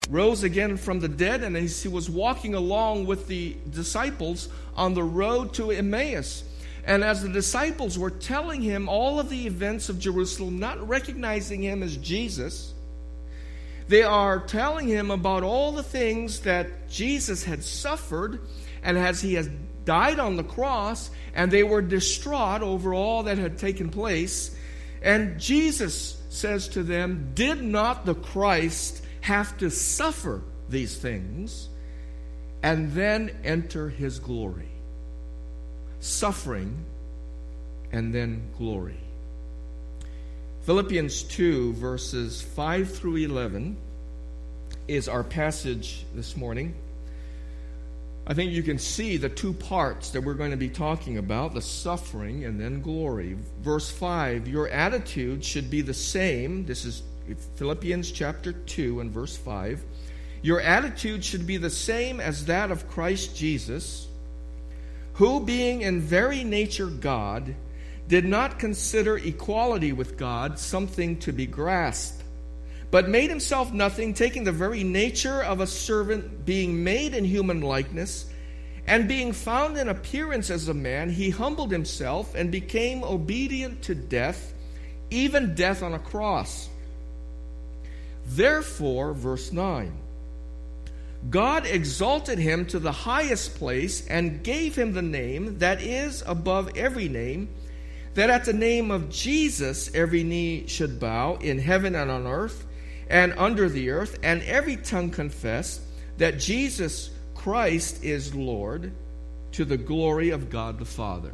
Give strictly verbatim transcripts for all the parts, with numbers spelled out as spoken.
rose again from the dead, and he was walking along with the disciples on the road to Emmaus. And as the disciples were telling him all of the events of Jerusalem, not recognizing him as Jesus, they are telling him about all the things that Jesus had suffered, and as he has died on the cross, and they were distraught over all that had taken place. And Jesus says to them, "Did not the Christ have to suffer these things and then enter his glory?" Suffering and then glory. Philippians two, verses five through eleven is our passage this morning. I think you can see the two parts that we're going to be talking about, the suffering and then glory. Verse five, your attitude should be the same. This is Philippians chapter two and verse five. Your attitude should be the same as that of Christ Jesus, who being in very nature God, did not consider equality with God something to be grasped, but made himself nothing, taking the very nature of a servant, being made in human likeness, and being found in appearance as a man, he humbled himself and became obedient to death, even death on a cross. Therefore, verse nine, God exalted him to the highest place and gave him the name that is above every name, that at the name of Jesus every knee should bow in heaven and on earth and under the earth, and every tongue confess that Jesus Christ is Lord, to the glory of God the Father.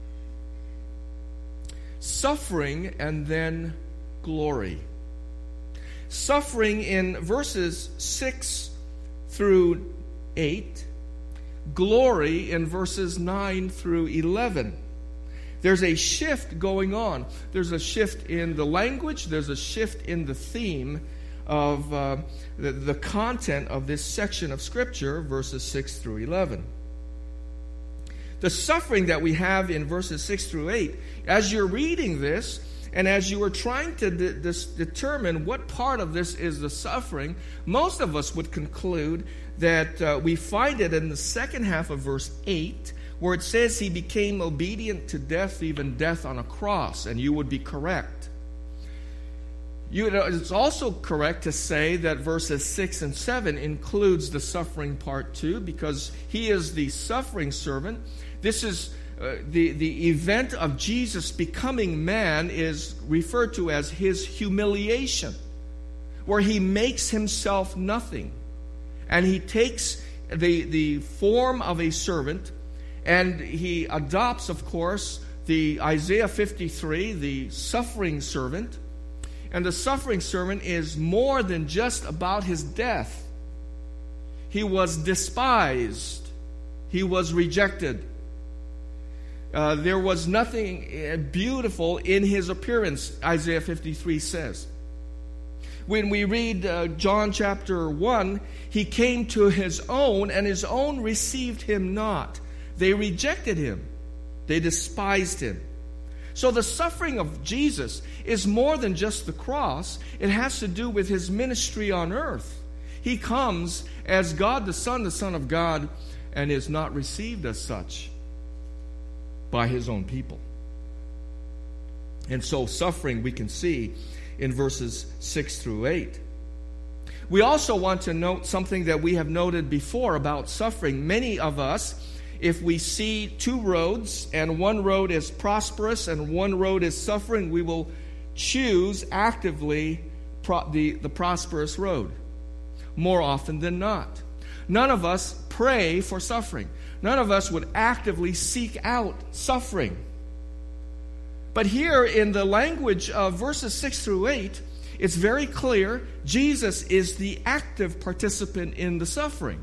Suffering and then glory. Suffering in verses six through eight, glory in verses nine through eleven. There's a shift going on. There's a shift in the language. There's a shift in the theme of uh, the, the content of this section of Scripture, verses six through eleven. The suffering that we have in verses six through eight, as you're reading this, and as you are trying to de- de- determine what part of this is the suffering, most of us would conclude that uh, we find it in the second half of verse eight, where it says he became obedient to death, even death on a cross, and you would be correct. You know, it's also correct to say that verses six and seven includes the suffering part too, because he is the suffering servant. This is uh, the, the event of Jesus becoming man is referred to as his humiliation, where he makes himself nothing. And he takes the, the form of a servant, and he adopts, of course, the Isaiah fifty-three, the suffering servant. And the suffering servant is more than just about his death. He was despised. He was rejected. Uh, there was nothing beautiful in his appearance, Isaiah fifty-three says. When we read uh, John chapter one, he came to his own, and his own received him not. They rejected him. They despised him. So the suffering of Jesus is more than just the cross. It has to do with his ministry on earth. He comes as God the Son, the Son of God, and is not received as such by his own people. And so suffering we can see in verses six through eight. We also want to note something that we have noted before about suffering. Many of us, if we see two roads and one road is prosperous and one road is suffering, we will choose actively pro- the, the prosperous road more often than not. None of us pray for suffering. None of us would actively seek out suffering. But here in the language of verses six through eight, it's very clear Jesus is the active participant in the suffering.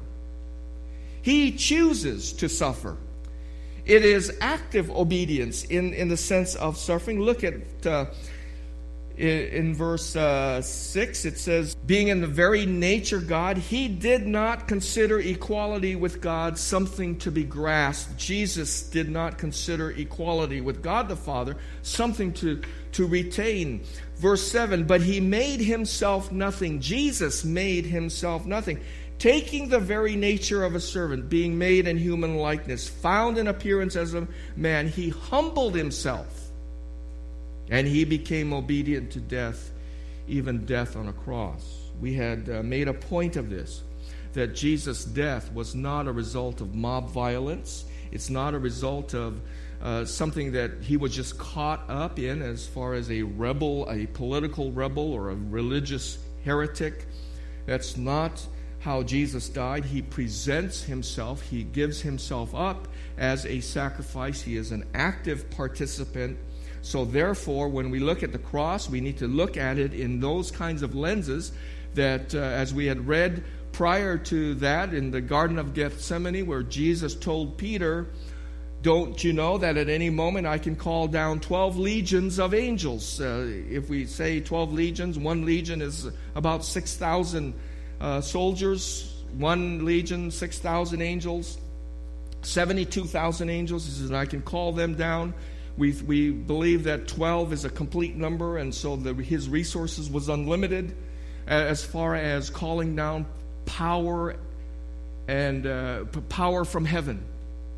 He chooses to suffer. It is active obedience in, in the sense of suffering. Look at uh, in verse uh, six, it says, being in the very nature God, he did not consider equality with God something to be grasped. Jesus did not consider equality with God the Father something to, to retain. Verse seven, but he made himself nothing. Jesus made himself nothing, taking the very nature of a servant, being made in human likeness, found in appearance as a man, he humbled himself. And he became obedient to death, even death on a cross. We had uh, made a point of this, that Jesus' death was not a result of mob violence. It's not a result of uh, something that he was just caught up in as far as a rebel, a political rebel, or a religious heretic. That's not how Jesus died. He presents himself. He gives himself up as a sacrifice. He is an active participant. So therefore, when we look at the cross, we need to look at it in those kinds of lenses that, uh, as we had read prior to that in the Garden of Gethsemane, where Jesus told Peter, don't you know that at any moment I can call down twelve legions of angels? Uh, if we say twelve legions, one legion is about six thousand uh, soldiers, one legion, six thousand angels, seventy-two thousand angels. He says, I can call them down. We we believe that twelve is a complete number, and so the, his resources was unlimited as far as calling down power and uh, power from heaven.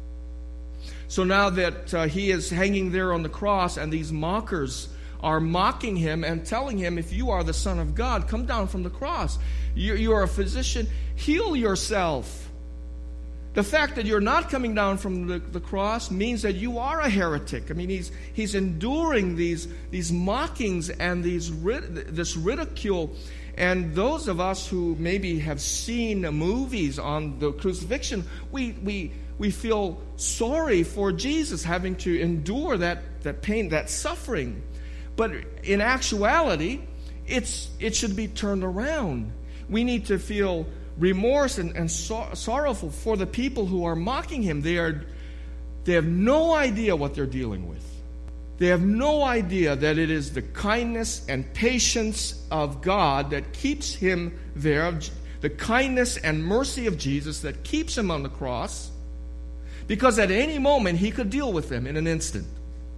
So now that uh, he is hanging there on the cross, and these mockers are mocking him and telling him, if you are the Son of God, come down from the cross. You, you are a physician, heal yourself. The fact that you're not coming down from the, the cross means that you are a heretic. I mean, he's he's enduring these these mockings and these this ridicule. And those of us who maybe have seen movies on the crucifixion, we we we feel sorry for Jesus having to endure that, that pain, that suffering. But in actuality, it's it should be turned around. We need to feel remorse and, and so, sorrowful for the people who are mocking him. They are, they have no idea what they're dealing with. They have no idea that it is the kindness and patience of God that keeps him there, the kindness and mercy of Jesus that keeps him on the cross, because at any moment he could deal with them in an instant.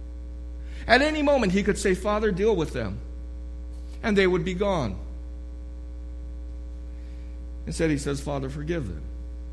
At any moment he could say, Father, deal with them, and they would be gone. Instead, he says, Father, forgive them.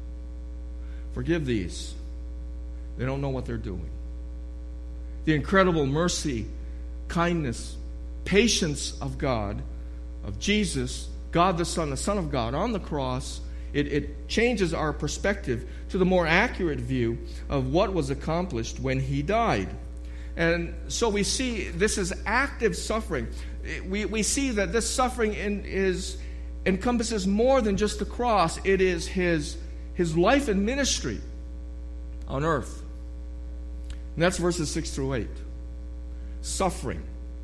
Forgive these. They don't know what they're doing. The incredible mercy, kindness, patience of God, of Jesus, God the Son, the Son of God, on the cross, it, it changes our perspective to the more accurate view of what was accomplished when he died. And so we see this is active suffering. We, we see that this suffering in, is... encompasses more than just the cross. It is his, his life and ministry on earth. And that's verses six through eight. Suffering.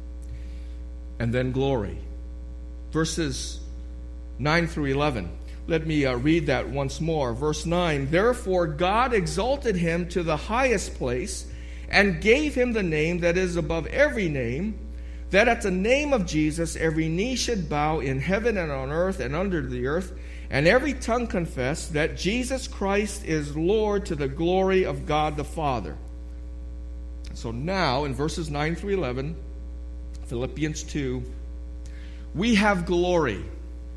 And then glory. Verses nine through eleven. Let me uh, read that once more. Verse nine. Therefore God exalted him to the highest place and gave him the name that is above every name, that at the name of Jesus every knee should bow in heaven and on earth and under the earth, and every tongue confess that Jesus Christ is Lord, to the glory of God the Father. So now, in verses nine through eleven, Philippians two, we have glory.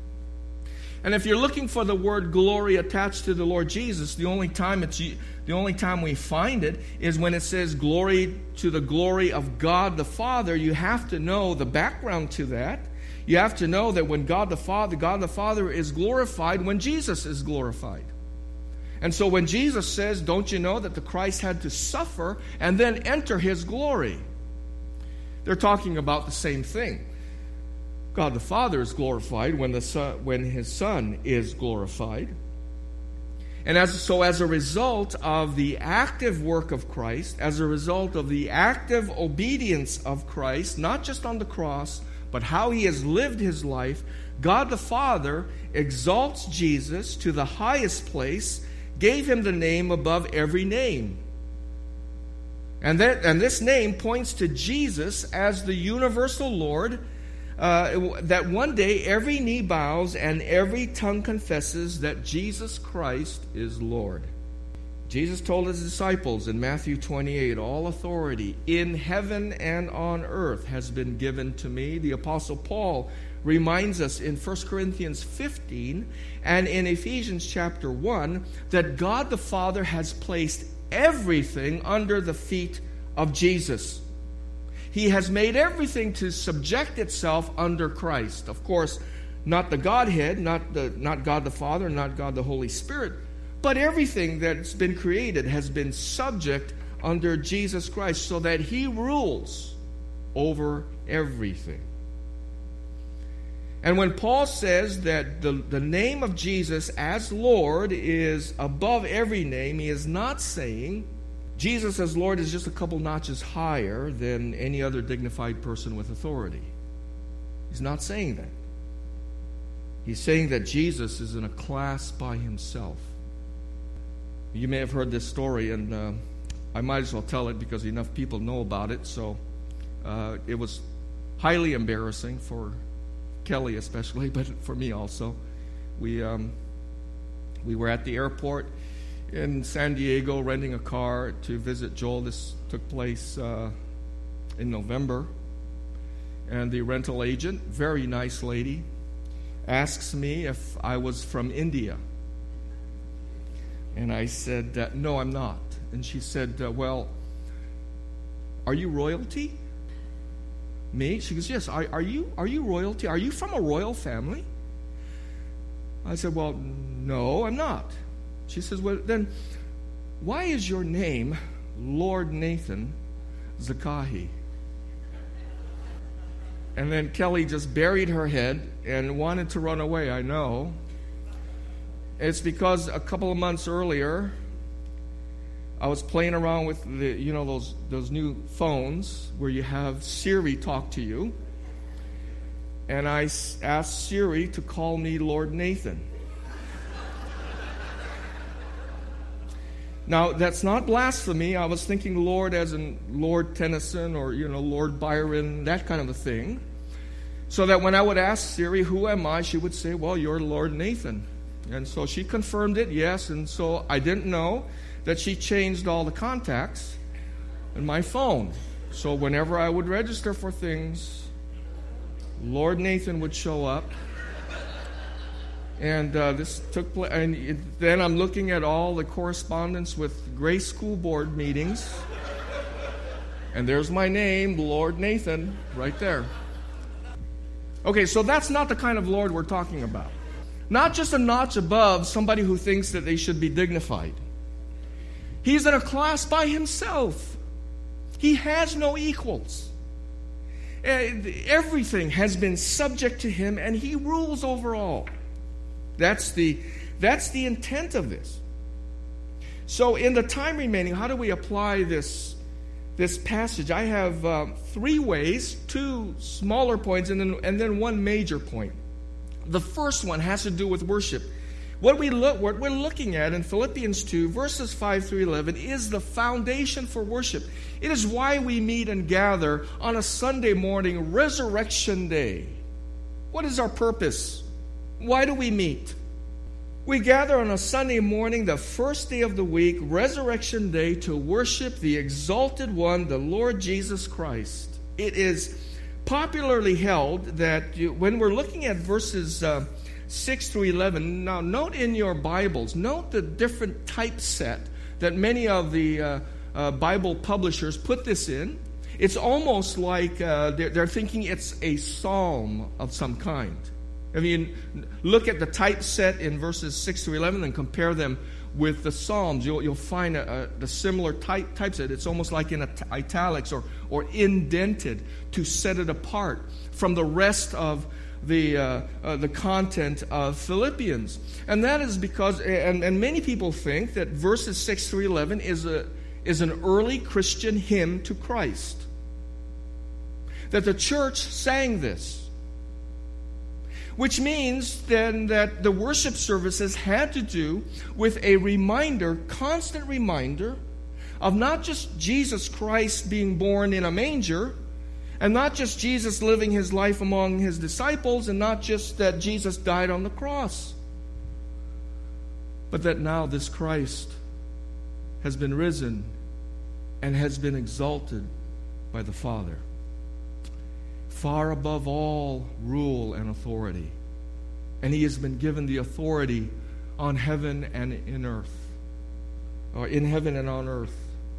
And if you're looking for the word glory attached to the Lord Jesus, the only time it's the only time we find it is when it says glory to the glory of God the Father. You have to know the background to that. You have to know that when God the Father, God the Father is glorified when Jesus is glorified. And so when Jesus says, don't you know that the Christ had to suffer and then enter his glory? They're talking about the same thing. God the Father is glorified when the son, when his Son is glorified. And as, so as a result of the active work of Christ, as a result of the active obedience of Christ, not just on the cross, but how he has lived his life, God the Father exalts Jesus to the highest place, gave him the name above every name. And, that, and this name points to Jesus as the universal Lord, uh, that one day every knee bows and every tongue confesses that Jesus Christ is Lord. Jesus told his disciples in Matthew twenty-eight, all authority in heaven and on earth has been given to me. The Apostle Paul reminds us in First Corinthians fifteen and in Ephesians chapter one that God the Father has placed everything under the feet of Jesus. He has made everything to subject itself under Christ. Of course, not the Godhead, not the not God the Father, not God the Holy Spirit, but everything that's been created has been subject under Jesus Christ so that he rules over everything. And when Paul says that the, the name of Jesus as Lord is above every name, he is not saying Jesus as Lord is just a couple notches higher than any other dignified person with authority. He's not saying that. He's saying that Jesus is in a class by himself. You may have heard this story, and uh, I might as well tell it because enough people know about it. So uh, it was highly embarrassing for Kelly especially, but for me also. We um, we were at the airport in San Diego renting a car to visit Joel. This took place uh, in November. And the rental agent, very nice lady, asks me if I was from India. And I said, uh, no, I'm not. And she said, uh, well, are you royalty? Me? She goes, yes. Are, are you are you royalty? Are you from a royal family? I said, well, no, I'm not. She says, well, then why is your name Lord Nathan Zakahi? And then Kelly just buried her head and wanted to run away, I know. It's because a couple of months earlier, I was playing around with the, you know, those those new phones where you have Siri talk to you. And I asked Siri to call me Lord Nathan. Now, that's not blasphemy. I was thinking Lord as in Lord Tennyson or, you know, Lord Byron, that kind of a thing. So that when I would ask Siri, who am I? She would say, well, you're Lord Nathan. And so she confirmed it, yes. And so I didn't know that she changed all the contacts in my phone. So whenever I would register for things, Lord Nathan would show up. And uh, this took place. And it, then I'm looking at all the correspondence with Grace School Board meetings. And there's my name, Lord Nathan, right there. Okay, so that's not the kind of Lord we're talking about. Not just a notch above somebody who thinks that they should be dignified. He's in a class by himself. He has no equals. Everything has been subject to him, and he rules over all. That's the, that's the intent of this. So in the time remaining, how do we apply this, this passage? I have uh, three ways, two smaller points, and then, and then one major point. The first one has to do with worship. What, we look, what we're looking at in Philippians two, verses five through eleven, is the foundation for worship. It is why we meet and gather on a Sunday morning, Resurrection Day. What is our purpose? Why do we meet? We gather on a Sunday morning, the first day of the week, Resurrection Day, to worship the exalted one, the Lord Jesus Christ. It is popularly held that you, when we're looking at verses uh, six through eleven, now note in your Bibles, note the different typeset that many of the uh, uh, Bible publishers put this in. It's almost like uh, they're, they're thinking it's a psalm of some kind. I mean, look at the typeset in verses six through eleven and compare them with the Psalms. You'll, you'll find a, a, the similar type typeset. It's almost like in italics or, or indented to set it apart from the rest of the uh, uh, the content of Philippians. And that is because, and, and many people think that verses six through eleven is a is an early Christian hymn to Christ. That the church sang this. Which means then that the worship services had to do with a reminder, constant reminder, of not just Jesus Christ being born in a manger, And not just Jesus living his life among his disciples, and not just that Jesus died on the cross, but that now this Christ has been risen and has been exalted by the Father, far above all rule and authority. And he has been given the authority on heaven and in earth, or in heaven and on earth.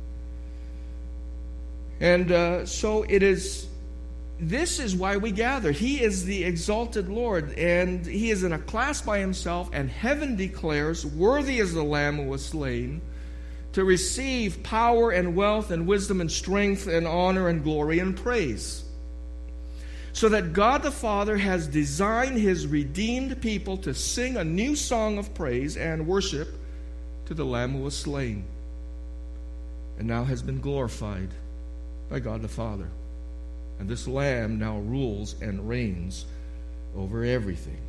And uh, so it is, this is why we gather. He is the exalted Lord, and he is in a class by himself, and heaven declares, worthy is the Lamb who was slain to receive power and wealth and wisdom and strength and honor and glory and praise. So that God the Father has designed his redeemed people to sing a new song of praise and worship to the Lamb who was slain and now has been glorified by God the Father. And this Lamb now rules and reigns over everything.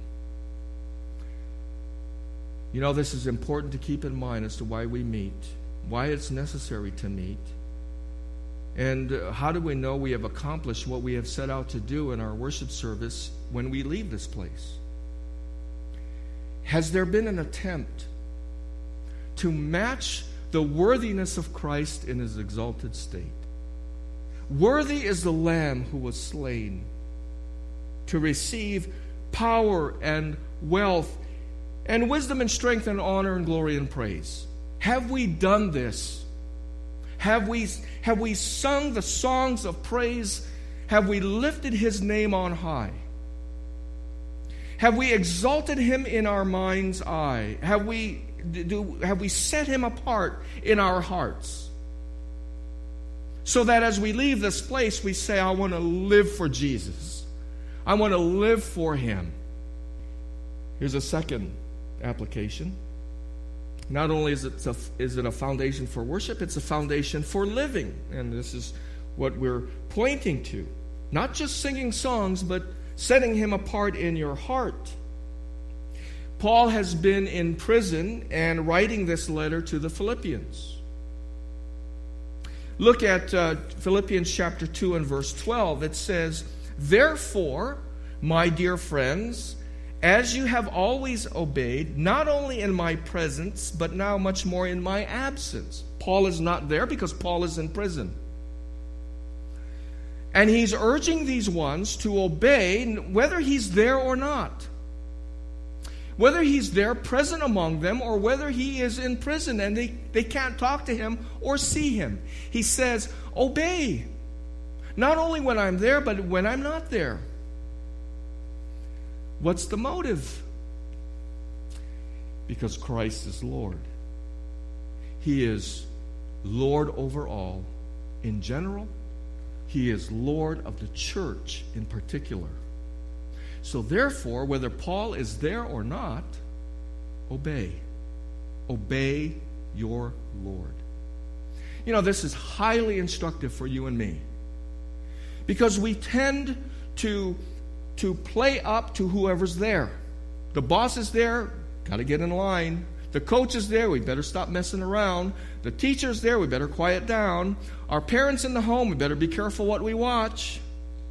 You know, this is important to keep in mind as to why we meet, why it's necessary to meet, and uh, how do we know we have accomplished what we have set out to do in our worship service when we leave this place? Has there been an attempt to match the worthiness of Christ in his exalted state? Worthy is the Lamb who was slain to receive power and wealth and wisdom and strength and honor and glory and praise. Have we done this? Have we, have we sung the songs of praise? Have we lifted his name on high? Have we exalted him in our mind's eye? Have we, do, have we set him apart in our hearts? So that as we leave this place, we say, I want to live for Jesus. I want to live for him. Here's a second application. Not only is it, a, is it a foundation for worship, it's a foundation for living. And this is what we're pointing to. Not just singing songs, but setting him apart in your heart. Paul has been in prison and writing this letter to the Philippians. Look at uh, Philippians chapter two and verse twelve. It says, therefore, my dear friends, as you have always obeyed, not only in my presence, but now much more in my absence. Paul is not there because Paul is in prison. And he's urging these ones to obey whether he's there or not. Whether he's there present among them or whether he is in prison and they, they can't talk to him or see him. He says, obey. Not only when I'm there, but when I'm not there. What's the motive? Because Christ is Lord. He is Lord over all in general. He is Lord of the church in particular. So therefore, whether Paul is there or not, obey. Obey your Lord. You know, this is highly instructive for you and me. Because we tend to, to play up to whoever's there. The boss is there, got to get in line. The coach is there, we better stop messing around. The teacher's there, we better quiet down. Our parents in the home, we better be careful what we watch.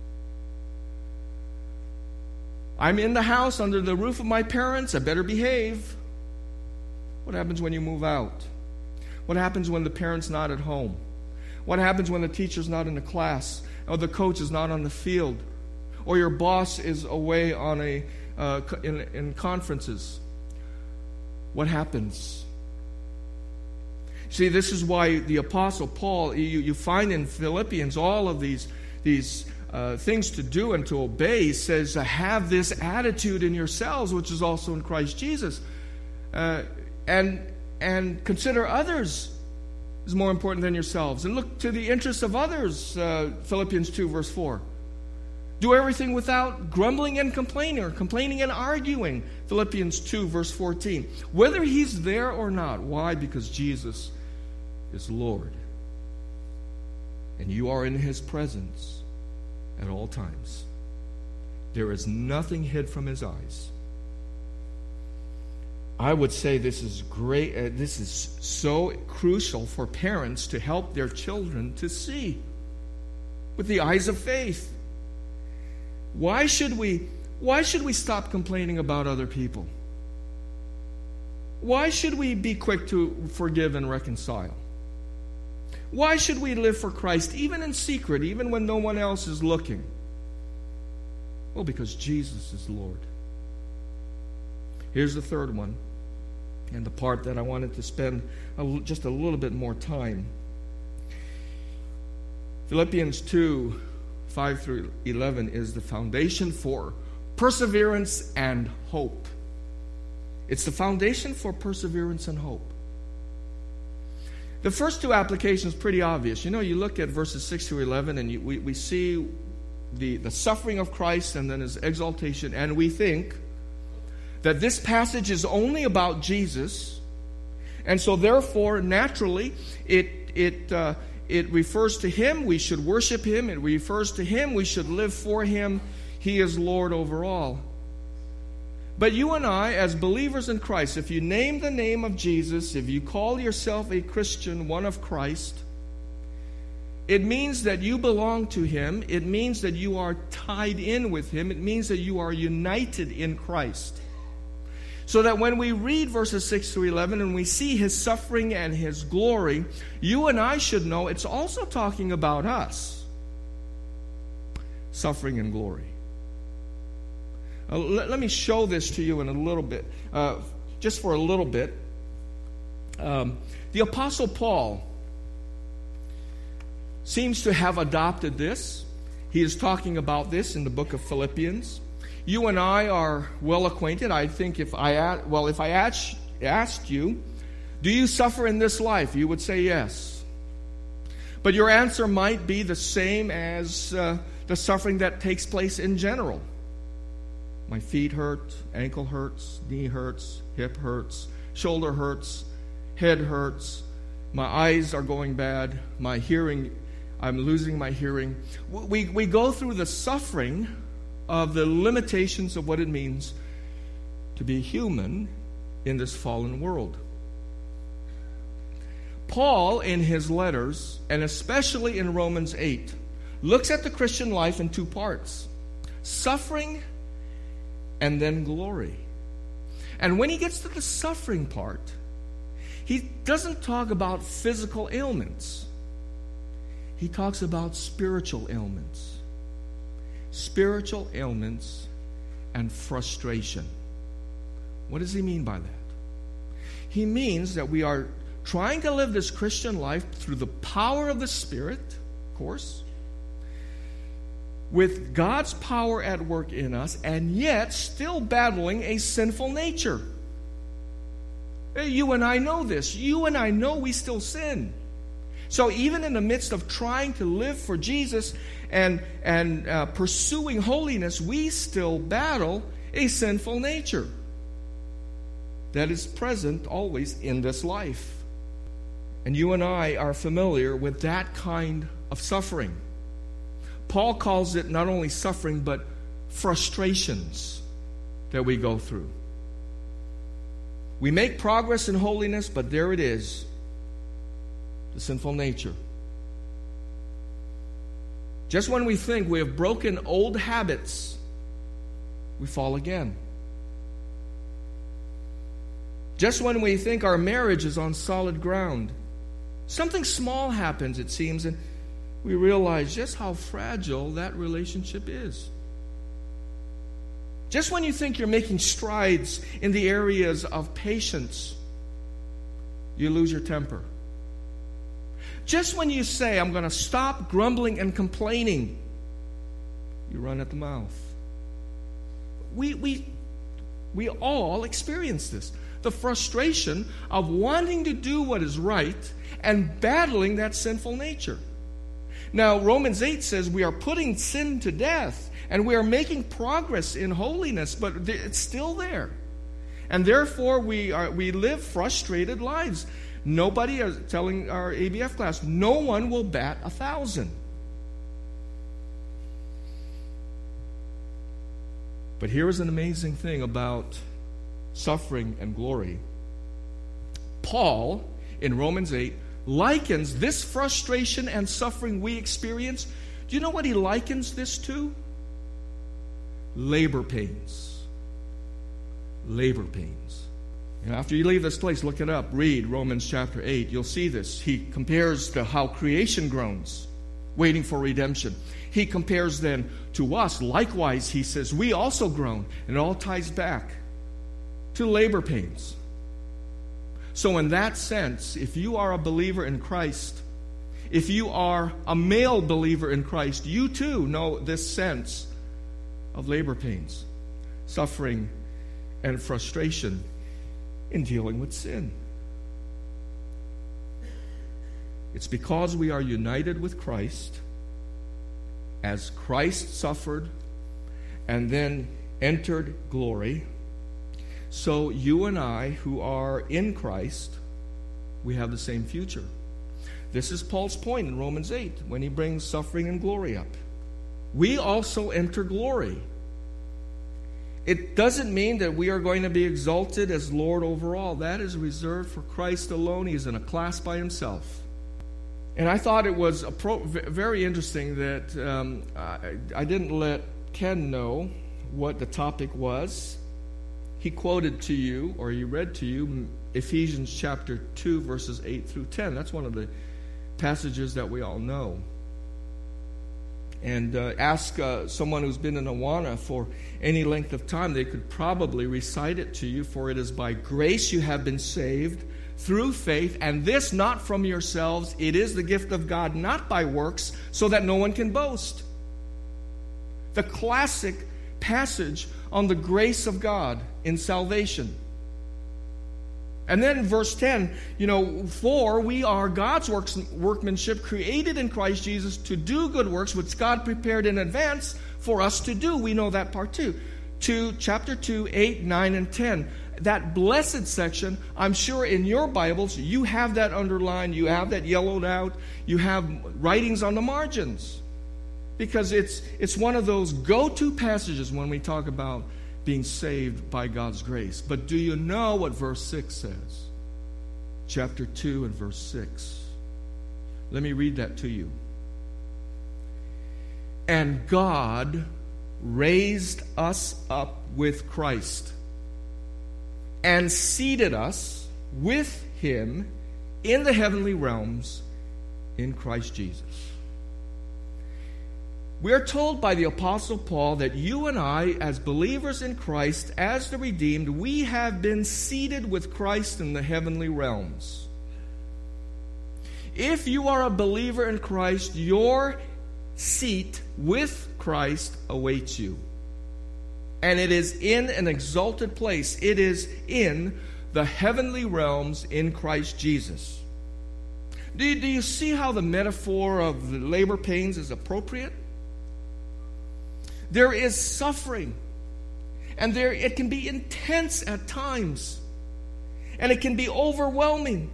I'm in the house under the roof of my parents, I better behave. What happens when you move out? What happens when the parent's not at home? What happens when the teacher's not in the class? Or the coach is not on the field? Or your boss is away on a uh, in, in conferences? What happens? See, this is why the Apostle Paul, you, you find in Philippians all of these, these Uh, things to do and to obey. He says, uh, have this attitude in yourselves, which is also in Christ Jesus. Uh, and and consider others as more important than yourselves. And look to the interests of others, uh, Philippians two, verse four. Do everything without grumbling and complaining, or complaining and arguing, Philippians two, verse fourteen. Whether he's there or not. Why? Because Jesus is Lord. And you are in his presence at all times. There is nothing hid from his eyes. I would say this is great. Uh, this is so crucial for parents to help their children to see. with the eyes of faith. Why should we, why should we stop complaining about other people? Why should we be quick to forgive and reconcile? Why should we live for Christ, even in secret, even when no one else is looking? Well, because Jesus is Lord. Here's the third one, and the part that I wanted to spend a, just a little bit more time. Philippians two, five through eleven is the foundation for perseverance and hope. It's the foundation for perseverance and hope. The first two applications pretty obvious. You know, you look at verses six through eleven, and you, we, we see the, the suffering of Christ and then his exaltation, and we think that this passage is only about Jesus, and so therefore, naturally, it it uh, it refers to him. We should worship him. It refers to him. We should live for him. He is Lord over all. But you and I, as believers in Christ, if you name the name of Jesus, if you call yourself a Christian, one of Christ, it means that you belong to him. It means that you are tied in with him. It means that you are united in Christ. So that when we read verses six through eleven and we see his suffering and his glory, you and I should know it's also talking about us. Suffering and glory. Uh, let, let me show this to you in a little bit, uh, just for a little bit. Um, the Apostle Paul seems to have adopted this. He is talking about this in the book of Philippians. You and I are well acquainted. I think if I well, if I asked, asked you, do you suffer in this life? You would say yes. But your answer might be the same as uh, the suffering that takes place in general. My feet hurt, ankle hurts, knee hurts, hip hurts, shoulder hurts, head hurts. My eyes are going bad. My hearing, I'm losing my hearing. We, we go through the suffering of the limitations of what it means to be human in this fallen world. Paul, in his letters, and especially in Romans eight, looks at the Christian life in two parts: suffering and then glory. And when he gets to the suffering part, he doesn't talk about physical ailments. He talks about spiritual ailments. Spiritual ailments and frustration. What does he mean by that? He means that we are trying to live this Christian life through the power of the Spirit, of course, with God's power at work in us, and yet still battling a sinful nature. You and I know this. You and I know we still sin. So even in the midst of trying to live for Jesus and, and uh, pursuing holiness, we still battle a sinful nature that is present always in this life. And you and I are familiar with that kind of suffering. Paul calls it not only suffering, but frustrations that we go through. We make progress in holiness, but there it is, the sinful nature. Just when we think we have broken old habits, we fall again. Just when we think our marriage is on solid ground, something small happens, it seems, and we realize just how fragile that relationship is. Just when you think you're making strides in the areas of patience, you lose your temper. Just when you say, I'm going to stop grumbling and complaining, you run at the mouth. We, we, we all experience this. The frustration of wanting to do what is right and battling that sinful nature. Now, Romans eight says we are putting sin to death and we are making progress in holiness, but it's still there. And therefore, we are we live frustrated lives. Nobody, is telling our A B F class, no one will bat a thousand. But here is an amazing thing about suffering and glory. Paul, in Romans eight, likens this frustration and suffering we experience Do you know what he likens this to? Labor pains. Labor pains. And after you leave this place, look it up. Read Romans chapter eight. You'll see this. He compares to how creation groans, waiting for redemption. He compares then to us. Likewise, he says, we also groan. And it all ties back to labor pains. So in that sense, if you are a believer in Christ, if you are a male believer in Christ, you too know this sense of labor pains, suffering, and frustration in dealing with sin. It's because we are united with Christ, as Christ suffered and then entered glory, so you and I who are in Christ, we have the same future. This is Paul's point in Romans eight when he brings suffering and glory up. We also enter glory. It doesn't mean that we are going to be exalted as Lord over all. That is reserved for Christ alone. He is in a class by himself. And I thought it was a pro- very interesting that um, I, I didn't let Ken know what the topic was. He quoted to you, or he read to you, Ephesians chapter two, verses eight through ten. That's one of the passages that we all know. And uh, ask uh, someone who's been in Awana for any length of time, they could probably recite it to you. For it is by grace you have been saved through faith, and this not from yourselves. It is the gift of God, not by works, so that no one can boast. The classic passage on the grace of God in salvation. And then in verse ten, you know, for we are God's works, workmanship, created in Christ Jesus to do good works, which God prepared in advance for us to do. We know that part too. To chapter two, eight, nine, and ten. That blessed section, I'm sure in your Bibles, you have that underlined, you have that yellowed out, you have writings on the margins. Because it's it's one of those go-to passages when we talk about being saved by God's grace. But do you know what verse six says? Chapter two and verse six. Let me read that to you. And God raised us up with Christ and seated us with him in the heavenly realms in Christ Jesus. We are told by the Apostle Paul that you and I, as believers in Christ, as the redeemed, we have been seated with Christ in the heavenly realms. If you are a believer in Christ, your seat with Christ awaits you. And it is in an exalted place. It is in the heavenly realms in Christ Jesus. Do you, do you see how the metaphor of the labor pains is appropriate? There is suffering, and there it can be intense at times, and it can be overwhelming.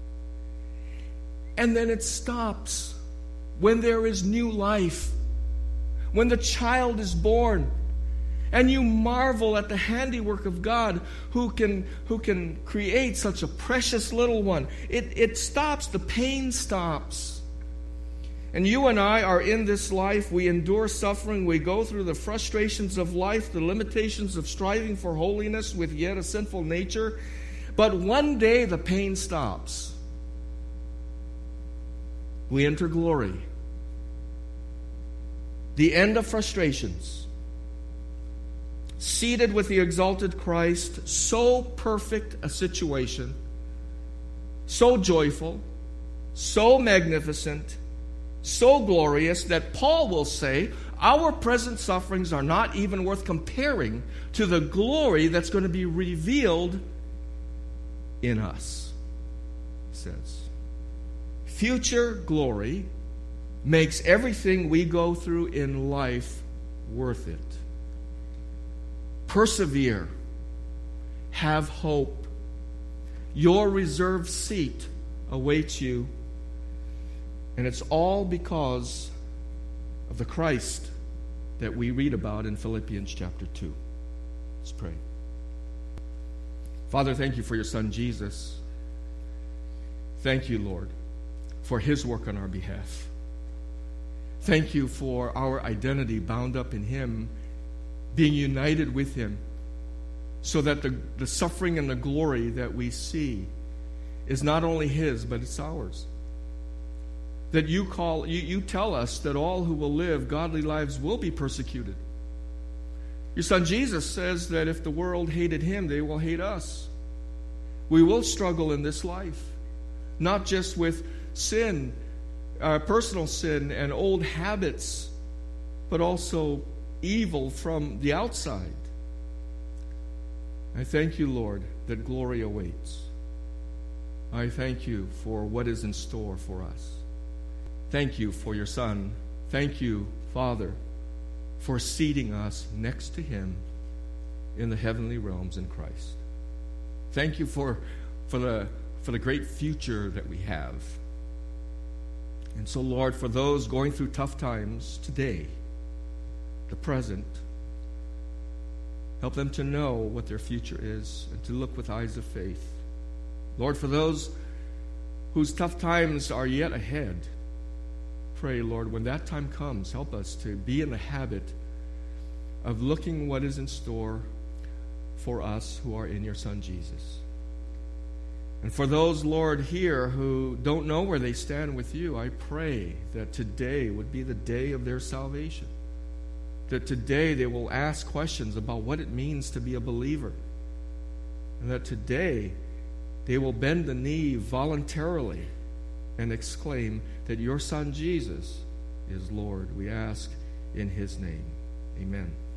And then it stops when there is new life, when the child is born, and you marvel at the handiwork of God who can who can create such a precious little one. It it stops, the pain stops. And you and I are in this life. We endure suffering. We go through the frustrations of life, the limitations of striving for holiness with yet a sinful nature. But one day the pain stops. We enter glory. The end of frustrations. Seated with the exalted Christ, so perfect a situation, so joyful, so magnificent, so glorious that Paul will say, our present sufferings are not even worth comparing to the glory that's going to be revealed in us, he says. Future glory makes everything we go through in life worth it. Persevere. Have hope. Your reserved seat awaits you. And it's all because of the Christ that we read about in Philippians chapter two. Let's pray. Father, thank you for your Son Jesus. Thank you, Lord, for his work on our behalf. Thank you for our identity bound up in him, being united with him, so that the, the suffering and the glory that we see is not only his, but it's ours. That you call, you, you tell us that all who will live godly lives will be persecuted. Your son Jesus says that if the world hated him, they will hate us. We will struggle in this life, not just with sin, uh, personal sin and old habits, but also evil from the outside. I thank you, Lord, that glory awaits. I thank you for what is in store for us. Thank you for your Son. Thank you, Father, for seating us next to him in the heavenly realms in Christ. Thank you for, for, the, for the great future that we have. And so, Lord, for those going through tough times today, the present, help them to know what their future is and to look with eyes of faith. Lord, for those whose tough times are yet ahead, pray, Lord, when that time comes, help us to be in the habit of looking what is in store for us who are in your Son Jesus. And for those, Lord, here who don't know where they stand with you, I pray that today would be the day of their salvation. That today they will ask questions about what it means to be a believer. And that today they will bend the knee voluntarily and exclaim that your Son Jesus is Lord. We ask in his name. Amen.